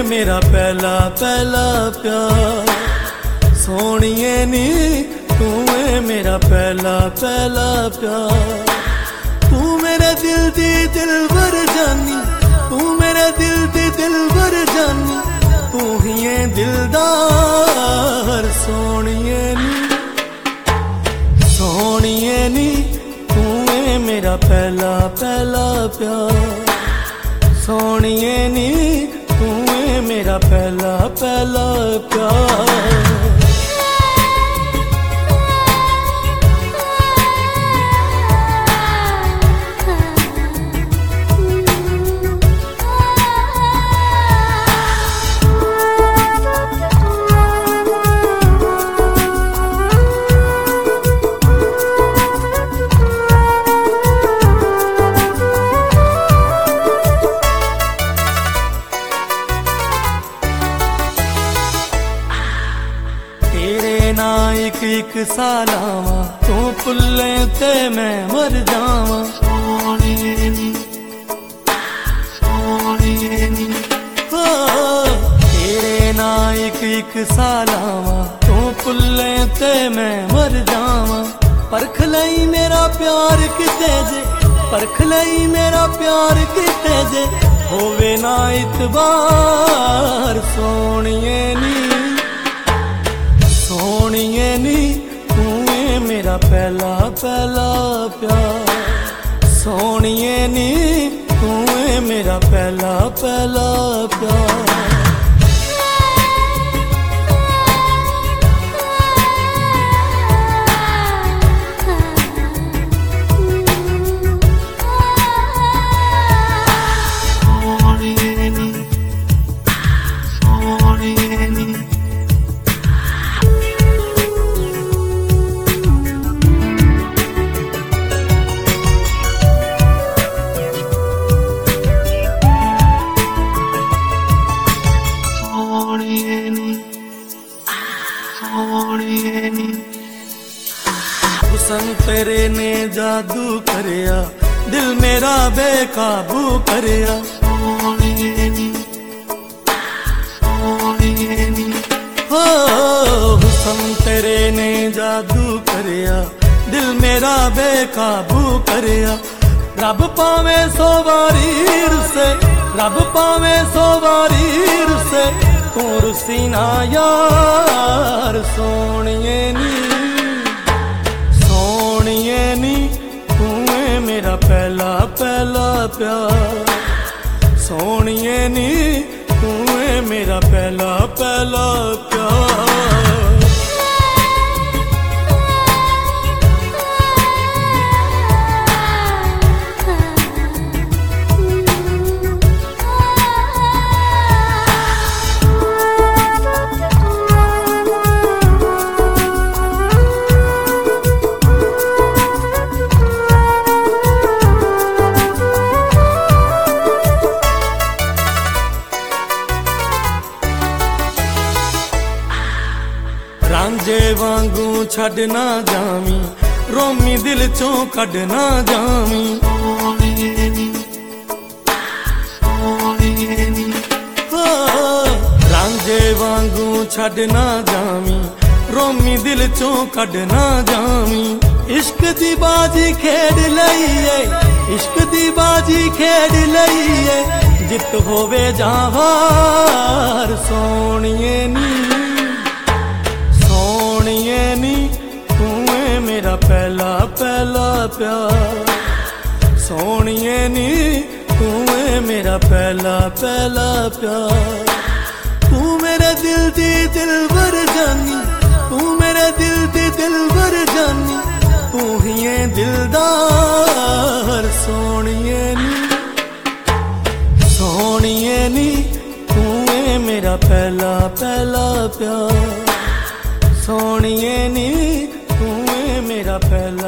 मेरा पहला पहला प्यार। सोनिए नी तू है मेरा पहला पहला प्यार। तू मेरे दिल दी दिलबर जानी, तू मेरे दिल दी दिलबर जानी, तू ही है दिलदार। सोनिए नी तू है मेरा पहला पहला प्यार। सोनिए नी तू है मेरा पहला पहला प्यार। ना एक सालावा तू पुल्ले ते मैं मर जावा। तेरे ना एक सालावा तू पुल्ले ते मैं मर जावा। परख लई मेरा प्यार किते जे, परख लई मेरा प्यार किते जे, होवे ना इतबार। सोनिए नी तू है मेरा पहला पहला प्यार। सोनिए नी तू है मेरा पहला पहला प्यार। हुसन तेरे ने जादू करया, दिल मेरा बेकाबू करया। हो हुसन तेरे ने जादू करया, दिल मेरा बेकाबू करया। रब पावे सो बारी रुसे, रब पावे सो बारी रुसे, तू रुसी ना यार। सोनिए नी तू है मेरा पहला पहला प्यार। सोनिए नी तू है मेरा पहला पहला प्यार। रांझे वांगू छड़ना जामी, रोमी दिल चों कढ़ना जामी। रांझे वांगू छड़ना जामी, रोमी दिल चों कढ़ना जामी। इश्क दी बाजी खेड लईए, इश्क दी बाजी खेड लईए, जित होवे जावार। सोनिए नी तू है मेरा पहला पहला प्यार। सोनिए नी तू है मेरा पहला पहला प्यार। तू मेरे दिल दी दिलबर जानी, तू मेरे दिल दी दिलबर जानी, तू ही है दिलदार। सोनिए नी तू है मेरा पहला पहला प्यार। सोनिए नी तू है मेरा पहला